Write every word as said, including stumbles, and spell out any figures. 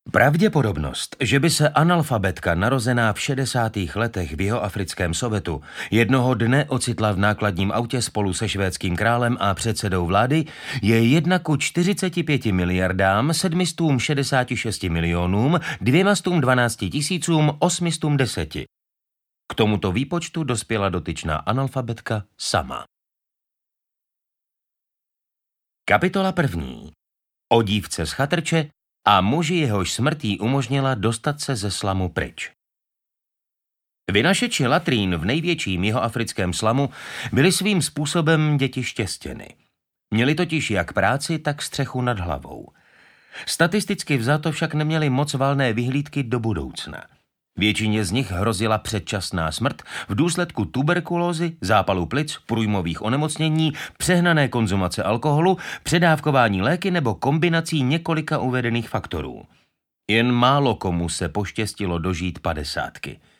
Pravděpodobnost, že by se analfabetka narozená v šedesátých letech v jihoafrickém Sowetu jednoho dne ocitla v nákladním autě spolu se švédským králem a předsedou vlády, je jedna ku čtyřiceti pěti miliardám sedmistům šedesáti šesti milionům dvěmastům dvanácti tisícům osmistům deseti. K tomuto výpočtu dospěla dotyčná analfabetka sama. Kapitola první. O dívce z chatrče a muži, jehož smrt jí umožnila dostat se ze slamu pryč. Vynašeči latrín v největším jihoafrickém slamu byli svým způsobem děti štěstěny. Měli totiž jak práci, tak střechu nad hlavou. Statisticky vzato však neměli moc valné vyhlídky do budoucna. Většině z nich hrozila předčasná smrt v důsledku tuberkulózy, zápalu plic, průjmových onemocnění, přehnané konzumace alkoholu, předávkování léky nebo kombinací několika uvedených faktorů. Jen málo komu se poštěstilo dožít padesátky.